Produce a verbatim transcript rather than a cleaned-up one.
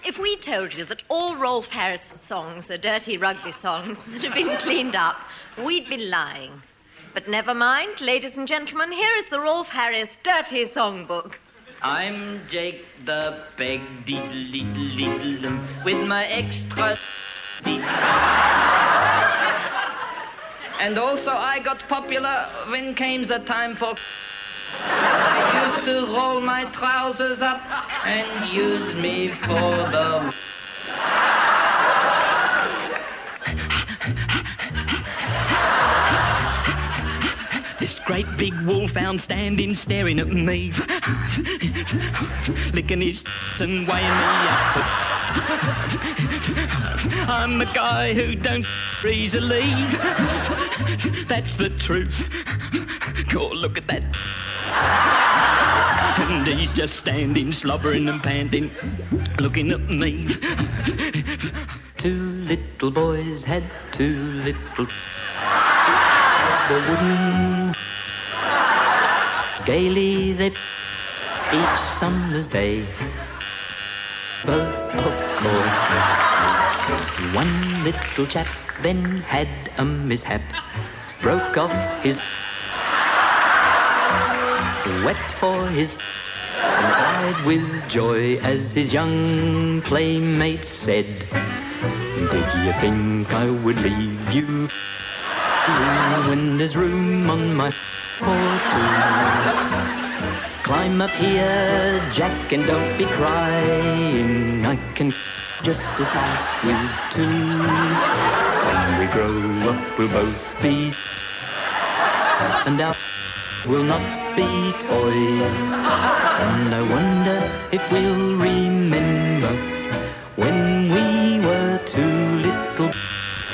if we told you that all Rolf Harris songs are dirty rugby songs that have been cleaned up, we'd be lying. But never mind, ladies and gentlemen, here is the Rolf Harris Dirty Songbook. I'm Jake the Peg Diddle Diddle Diddle with my extra and also I got popular when came the time for I used to roll my trousers up and use me for the This great big wolfhound standing staring at me, licking his and weighing me up. I'm a guy who don't easily. That's the truth. Go look at that. And he's just standing, slobbering and panting, looking at me. Two little boys had two little the wooden gaily they each summer's day. Both, of course. One little chap then had a mishap, broke off his wet for his and cried with joy as his young playmate said, did you think I would leave you when there's room on my for two? Climb up here, Jack, and don't be crying. I can just as fast with two. When we grow up, we'll both be, and our will not be toys. And I wonder if we'll remember when we were two little